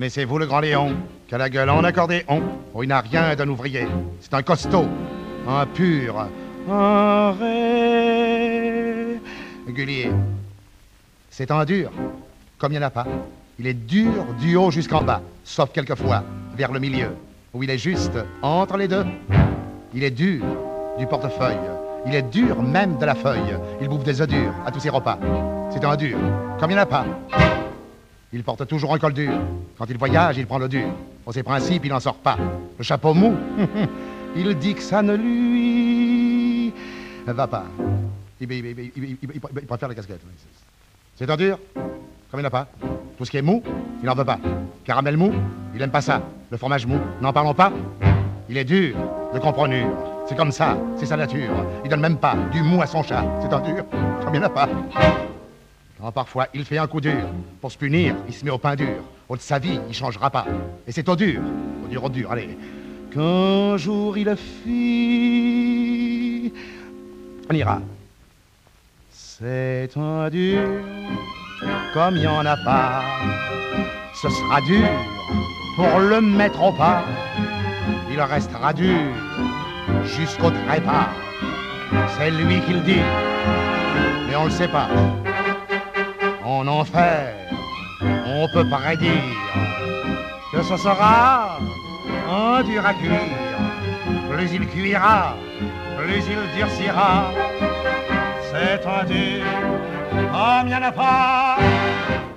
Connaissez-vous le grand Léon, qui a la gueule en accordéon? Oh, il n'a rien d'un ouvrier. C'est un costaud, un pur, un régulier. C'est un dur, comme il n'y en a pas. Il est dur du haut jusqu'en bas, sauf quelquefois vers le milieu, où il est juste entre les deux. Il est dur du portefeuille. Il est dur même de la feuille. Il bouffe des œufs durs à tous ses repas. C'est un dur, comme il n'y en a pas. Il porte toujours un col dur. Quand il voyage, il prend le dur. Pour ses principes, il n'en sort pas. Le chapeau mou, il dit que ça ne lui va pas. Il préfère la casquette. C'est un dur, comme il n'y en a pas. Tout ce qui est mou, il n'en veut pas. Caramel mou, il n'aime pas ça. Le fromage mou, n'en parlons pas. Il est dur de comprenure. C'est comme ça, c'est sa nature. Il donne même pas du mou à son chat. C'est un dur, comme il n'y en a pas. Quand parfois il fait un coup dur, pour se punir, il se met au pain dur. Au de sa vie, il changera pas. Et c'est au dur, allez. Qu'un jour il fit... On ira. C'est un dur, comme il n'y en a pas. Ce sera dur pour le mettre au pas. Il restera dur jusqu'au trépas. C'est lui qui le dit, mais on le sait pas. En enfer, on peut prédire que ce sera un dur à cuire. Plus il cuira, plus il durcira. C'est un dur comme il n'y en a pas.